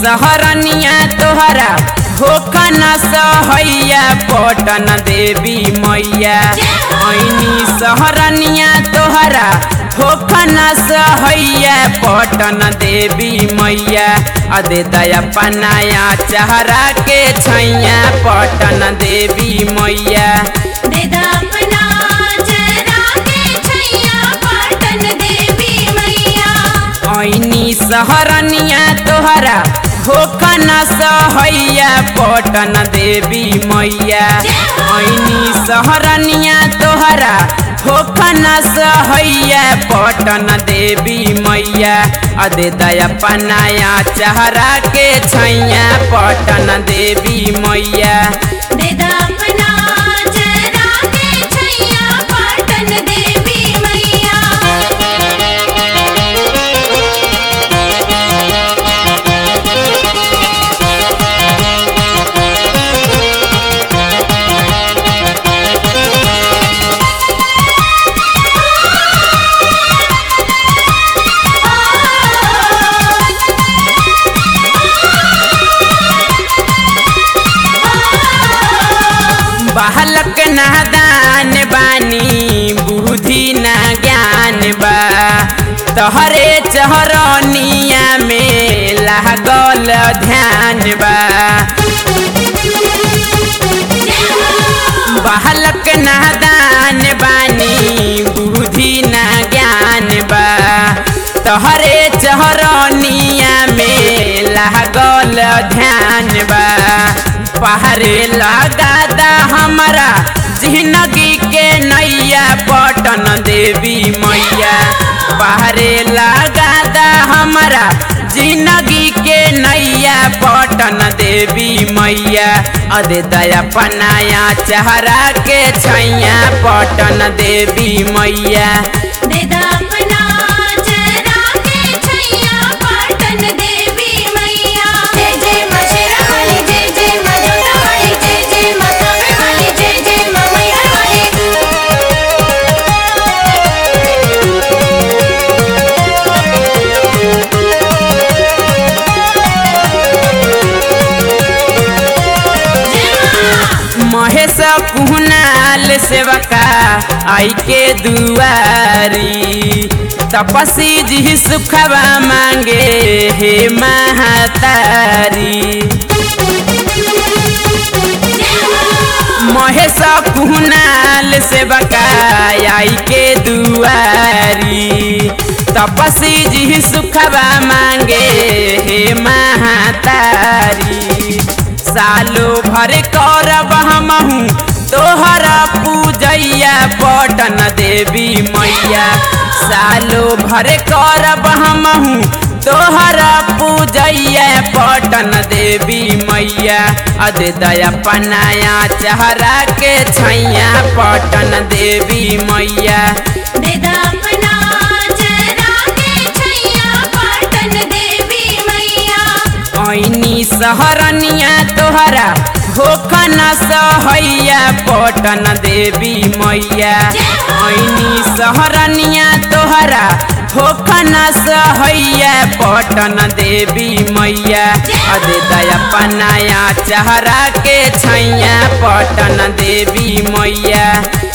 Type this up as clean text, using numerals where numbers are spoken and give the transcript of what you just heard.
सहरनिया तोहरा होखन सहैया पटन देवी मैया। ऐनी सहरनिया तोहरा होखन सहैया पटन देवी मैया। अदे दया पनाया चेहरा के छैया पटन देवी मैया। ऐनी सहरनिया तोहरा होखन सहैया पटन देवी मैया। ऐनी सहरनिया तोहरा होखन सहैया पटन देवी मैया। अदे दया पनाया चेहरा के छैया पटन देवी मैया। बालक नादान बानी बुद्धि ना ज्ञान बा। तोहरे चहरनिया में लागल ध्यान बा। बालक नादान बानी बुद्धि ना ज्ञान बा। तोहरे चहरनिया में लागल ध्यान बा। पहरे लगादा हमारा जिंदगी के नैया पटन देवी मैया। पहरे लगादा हमारा जिंदगी के नैया पटन देवी मैया। अदे दया पनाया चेहरा के छैया पटन देवी मैया। महेश कुहनाल सेवका आई के दुआरी। तपसी जी सुखवा मांगे हे महतारी। महेश कुहनाल सेवका आई के दुआरी। तपसी जी सुखवा मांगे हे महतारी। सालो भर करब हमहू तोहरा पूजैया पटन देवी मैया। सालो भर करब हमहू तोहरा पूजैया पटन देवी मैया। अदे दया पनाया चेहरा के छैया पटन देवी मैया। ऐनी सहरनिया तोहरा होखन सहैया पटन देवी मैया। ऐनी सहरनिया तोहरा होखन सहैया पटन देवी मैया। अदे दया पनाया चेहरा के छैया पटन देवी मैया।